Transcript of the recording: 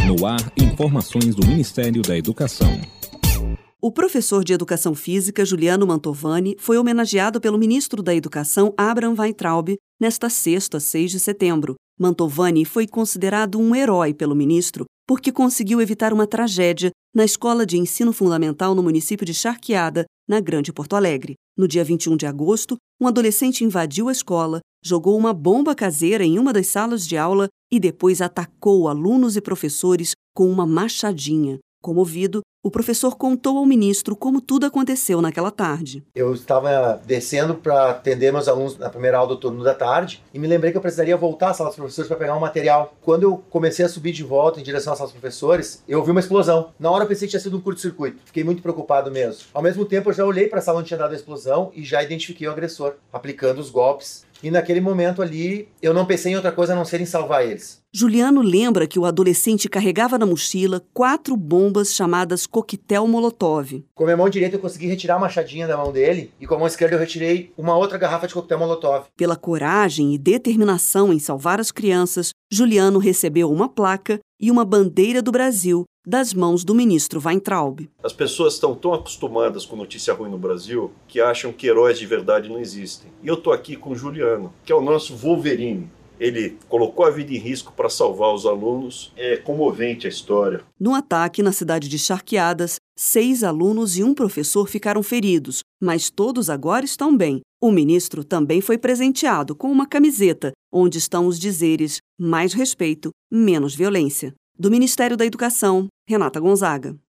No ar, informações do Ministério da Educação. O professor de Educação Física, Juliano Mantovani, foi homenageado pelo ministro da Educação, Abraham Weintraub, nesta sexta, 6 de setembro. Mantovani foi considerado um herói pelo ministro porque conseguiu evitar uma tragédia na escola de ensino fundamental no município de Charqueada, na Grande Porto Alegre. No dia 21 de agosto, um adolescente invadiu a escola, jogou uma bomba caseira em uma das salas de aula e depois atacou alunos e professores com uma machadinha. Comovido, o professor contou ao ministro como tudo aconteceu naquela tarde. Eu estava descendo para atender meus alunos na primeira aula do turno da tarde e me lembrei que eu precisaria voltar à sala dos professores para pegar um material. Quando eu comecei a subir de volta em direção à sala dos professores, eu ouvi uma explosão. Na hora eu pensei que tinha sido um curto-circuito. Fiquei muito preocupado mesmo. Ao mesmo tempo, eu já olhei para a sala onde tinha dado a explosão e já identifiquei o agressor, aplicando os golpes. E naquele momento ali, eu não pensei em outra coisa a não ser em salvar eles. Juliano lembra que o adolescente carregava na mochila 4 bombas chamadas coquetel Molotov. Com a minha mão direita eu consegui retirar a machadinha da mão dele e com a mão esquerda eu retirei uma outra garrafa de coquetel Molotov. Pela coragem e determinação em salvar as crianças, Juliano recebeu uma placa e uma bandeira do Brasil das mãos do ministro Weintraub. As pessoas estão tão acostumadas com notícia ruim no Brasil que acham que heróis de verdade não existem. E eu estou aqui com o Juliano, que é o nosso Wolverine. Ele colocou a vida em risco para salvar os alunos. É comovente a história. No ataque na cidade de Charqueadas, 6 alunos e um professor ficaram feridos, mas todos agora estão bem. O ministro também foi presenteado com uma camiseta, onde estão os dizeres mais respeito, menos violência. Do Ministério da Educação, Renata Gonzaga.